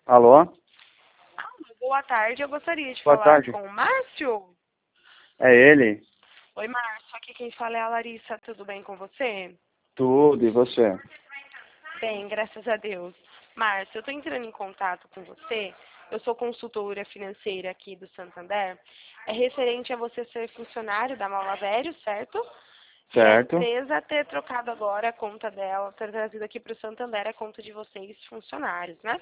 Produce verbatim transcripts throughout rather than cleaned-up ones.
Alô? Alô, boa tarde, eu gostaria de Boa falar tarde. com o Márcio. É ele? Oi, Márcio, aqui quem fala é a Larissa, tudo bem com você? Tudo, e você? Bem, graças a Deus. Márcio, eu estou entrando em contato com você, eu sou consultora financeira aqui do Santander, é referente a você ser funcionário da Malavério, certo? E a Certo? empresa ter trocado agora a conta dela, ter trazido aqui para o Santander a conta de vocês, funcionários, né?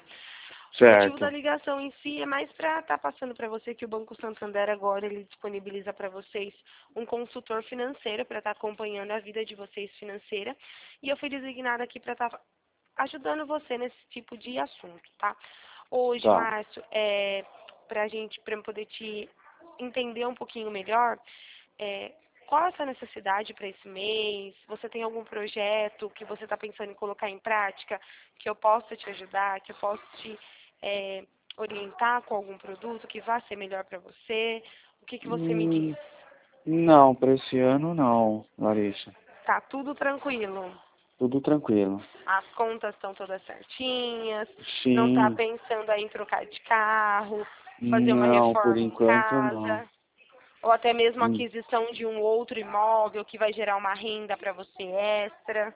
O motivo da Certo. ligação em si é mais para estar passando para você que o Banco Santander agora ele disponibiliza para vocês um consultor financeiro para estar acompanhando a vida de vocês financeira. E eu fui designada aqui para estar ajudando você nesse tipo de assunto, tá? Hoje, Tá. Márcio, é, para a gente, para eu poder te entender um pouquinho melhor, é, qual é essa necessidade para esse mês? Você tem algum projeto que você está pensando em colocar em prática, que eu possa te ajudar, que eu possa te é, orientar com algum produto que vá ser melhor para você? O que, que você me diz? Hum, não, para esse ano não, Larissa. Tá tudo tranquilo? Tudo tranquilo. As contas estão todas certinhas? Não está Sim. pensando aí em trocar de carro, fazer uma Não, por reforma em enquanto não. casa? Ou até mesmo a Hum, aquisição de um outro imóvel que vai gerar uma renda para você extra?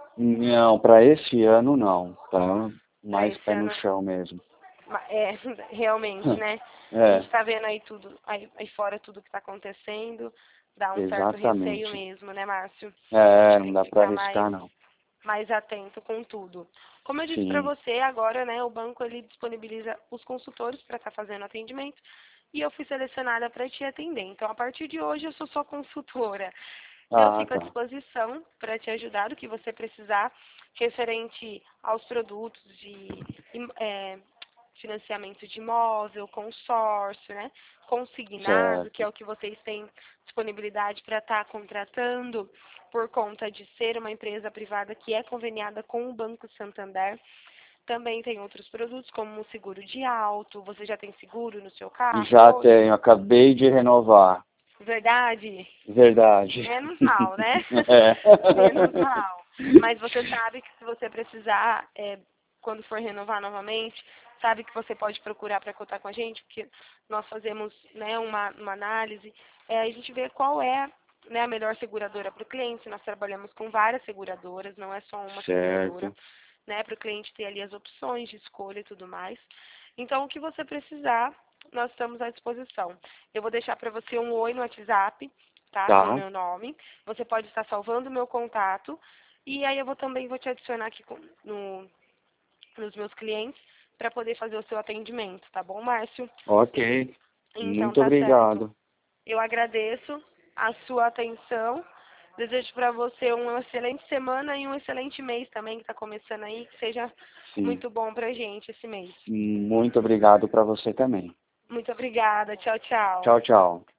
Não, para esse ano não. Tá Para mais esse pé no ano, chão mesmo. ma- é, realmente, né? A gente É, está vendo aí tudo, aí, aí fora tudo que está acontecendo, dá um certo receio exatamente. mesmo, né, Márcio? A É, gente não tem dá que para ficar mais, arriscar não. mais atento com tudo. Como eu disse para Sim. você, agora, né, o banco ele disponibiliza os consultores para estar fazendo atendimento e eu fui selecionada para te atender. Então, a partir de hoje, eu sou sua consultora. Eu Ah, fico à tá. disposição para te ajudar o que você precisar referente aos produtos de im- é, financiamento de imóvel, consórcio, né? Consignado, que é Certo. o que vocês têm disponibilidade para estar contratando por conta de ser uma empresa privada que é conveniada com o Banco Santander. Também tem outros produtos como o seguro de auto. Você já tem seguro no seu carro Já hoje? tenho, acabei de renovar. Verdade? Verdade. Menos mal, né? É. Menos mal. Mas você sabe que se você precisar, é, quando for renovar novamente, sabe que você pode procurar para contar com a gente, porque nós fazemos, né, uma, uma análise, é, a gente vê qual é, né, a melhor seguradora para o cliente. Nós trabalhamos com várias seguradoras, não é só uma seguradora, Certo. né, para o cliente ter ali as opções de escolha e tudo mais. Então, o que você precisar, nós estamos à disposição. Eu vou deixar para você um oi no WhatsApp, tá? Com o Tá. meu nome. Você pode estar salvando o meu contato. E aí eu vou também vou te adicionar aqui com- no, nos meus clientes para poder fazer o seu atendimento, tá bom, Márcio? Ok. Então Muito tá certo. obrigado. Eu agradeço a sua atenção. Desejo para você uma excelente semana e um excelente mês também que está começando aí, que seja Sim. muito bom pra gente esse mês. Muito obrigado para você também. Muito obrigada. Tchau, tchau. Tchau, tchau.